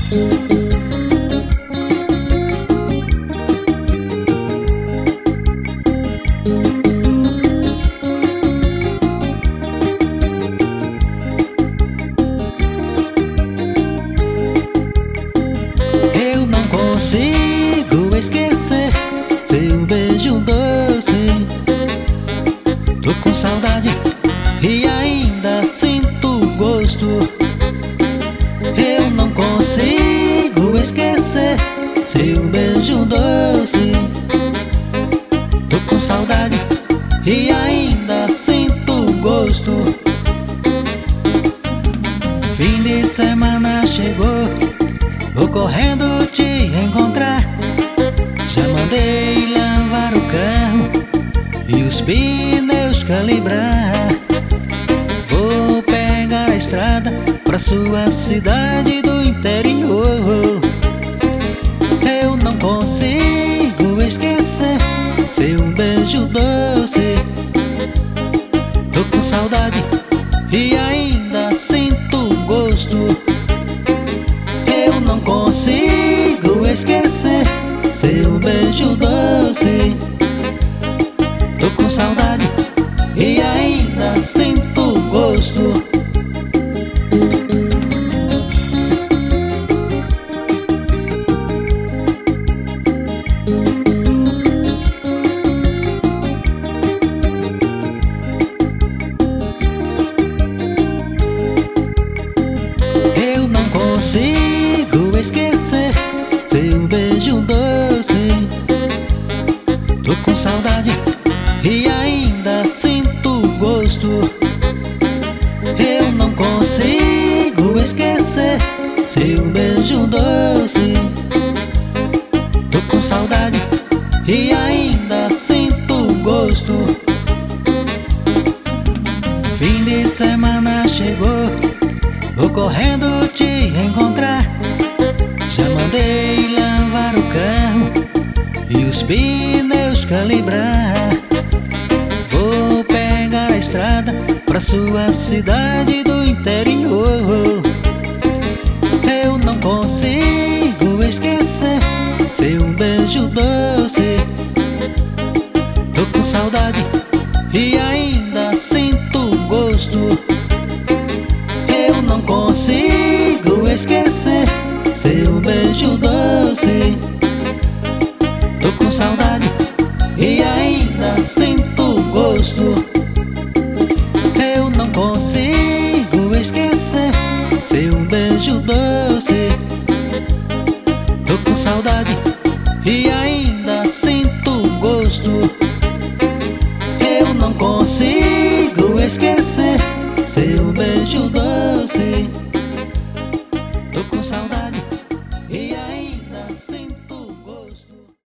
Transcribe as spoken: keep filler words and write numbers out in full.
Eu não consigo esquecer seu beijo doce. Tô com saudade e ainda sinto gosto. Eu não consigo esquecer seu beijo doce. Tô com saudade e ainda sinto gosto. Fim de semana chegou, vou correndo te encontrar. Já mandei lavar o carro e os pneus calibrar. Vou pegar a estrada pra sua cidade do interior. Eu não consigo esquecer seu beijo doce. Tô com saudade e ainda sinto gosto. Eu não consigo esquecer seu beijo doce. Tô com saudade e ainda sinto gosto. Eu não consigo esquecer seu beijo doce. Tô com saudade e ainda sinto gosto. Eu não consigo esquecer seu beijo doce. Tô com saudade e ainda sinto gosto. Fim de semana chegou, vou correndo te encontrar. Já mandei lavar o carro e os pneus calibrar. Vou pegar a estrada pra sua cidade do interior. Eu não consigo esquecer seu beijo doce. Tô com saudade e ainda sinto gosto. Eu não consigo esquecer seu beijo doce. Tô com saudade e ainda sinto gosto. Eu não consigo esquecer seu beijo doce. Tô com saudade e ainda sinto gosto. Eu não consigo esquecer seu beijo doce. Tô com saudade